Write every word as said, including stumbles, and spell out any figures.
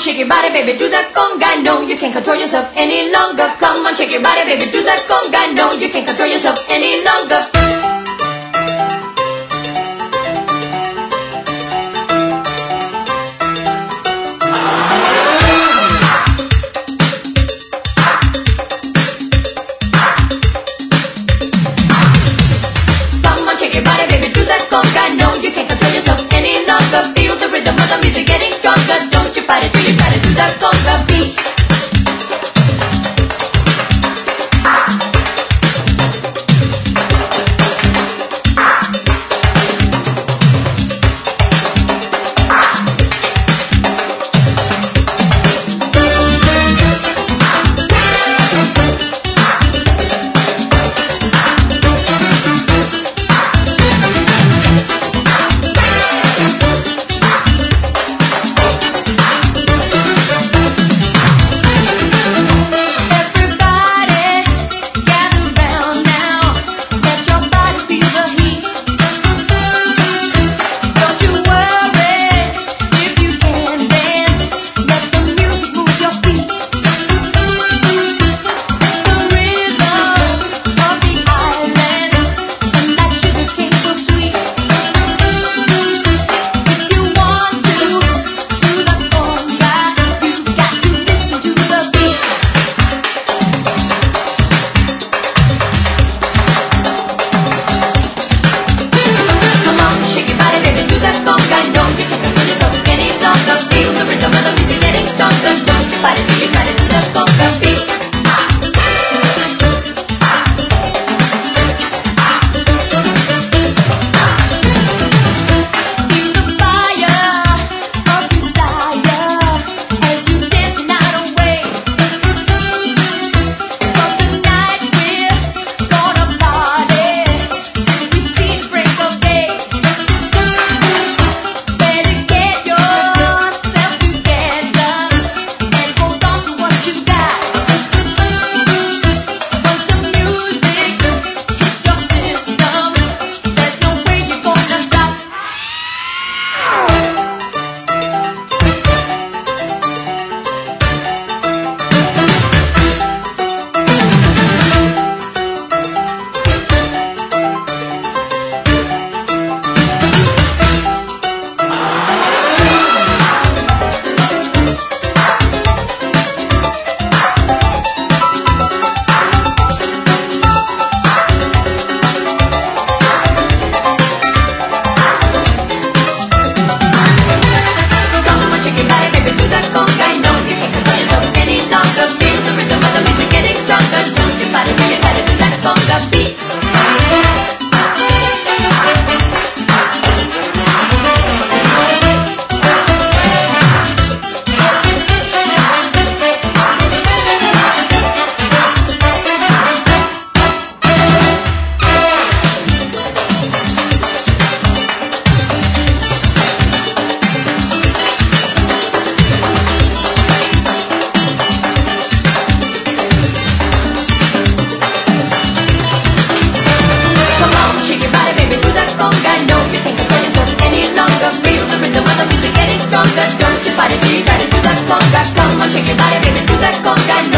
shake your body, baby, do that conga. No, you can't control yourself any longer. Come on, shake your body, baby, do that conga. No, you can't control yourself any longer. Come on, shake your body, baby, do that conga. No, you can't control yourself any longer. Feel the rhythm of the music getting stronger. Don't you fight it till you try to do that conga beat. Don't you fight it till you try to do that conga. Come on, shake your body, baby, do that conga.